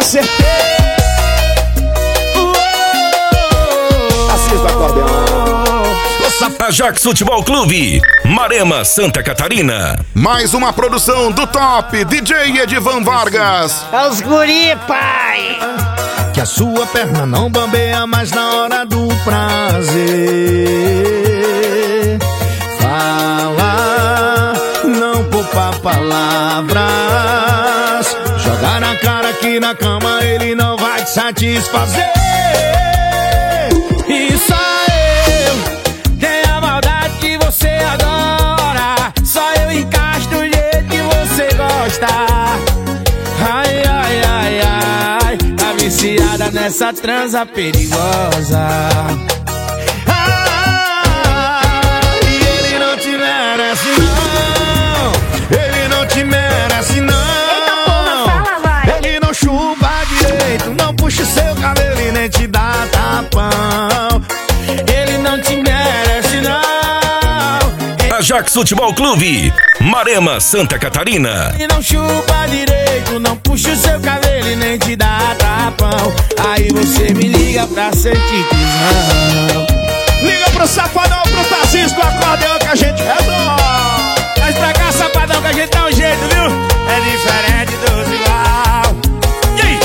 Acertei. Assista o acordeão. Ajax Futebol Clube, Marema, Santa Catarina. Mais uma produção do top DJ Edivan Vargas. É os guri, pai. Que a sua perna não bambeia mais na hora do prazer. Fala, não poupa palavras. Jogar na cara que na cama ele não vai te satisfazer. E só eu tenho a maldade que você adora. Só eu encaixo do jeito que você gosta. Ai, ai, ai, ai, tá viciada nessa transa perigosa. E ele não te merece não. Ele não te merece não. Eita porra, fala, vai. Ele não chupa direito, não puxa o seu cabelo e nem te dá tapão. Ele não te merece não. Ajax Futebol Clube, Marema, Santa Catarina. Ele não chupa direito, não puxa o seu cabelo e nem te dá tapão. Aí você me liga pra sentir tesão. Liga pro Safadão, pro Tarcísio do acordeão que a gente resolve. Traz pra cá, Safadão, que a gente dá um jeito, viu? É diferente dos igual. E aí?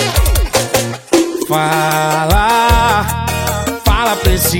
Fala pra esse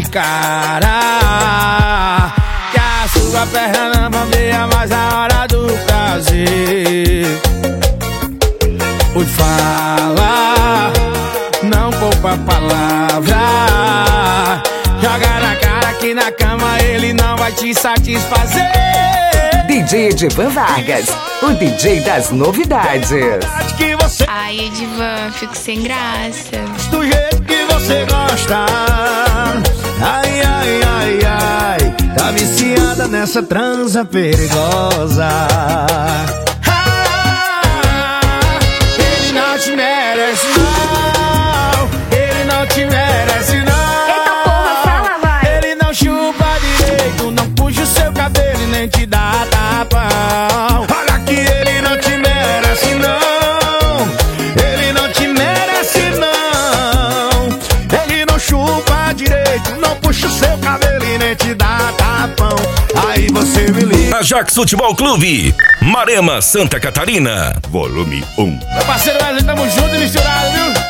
cara que a sua perna não bambeia mais na hora do prazer. Oi, fala, não poupa palavra. Joga na cara que na cama ele não vai te satisfazer. DJ Edivan Vargas, o DJ das novidades. Que você Ai, Edivan, fico sem graça. do jeito que você gosta. Ai, ai, ai, ai, tá viciada nessa transa perigosa. Ele não te merece não. Ele não te merece não. Eita porra, fala, vai. Ele não chupa direito, não puxa o seu cabelo e nem te dá tapão. Olha que ele não te merece não. Ele não te merece não. Ele não chupa direito, não puxa o seu cabelo e nem te dá tapão. Aí você me liga. Ajax Futebol Clube, Marema, Santa Catarina. Volume 1. Meu parceiro, nós estamos juntos e misturados, viu?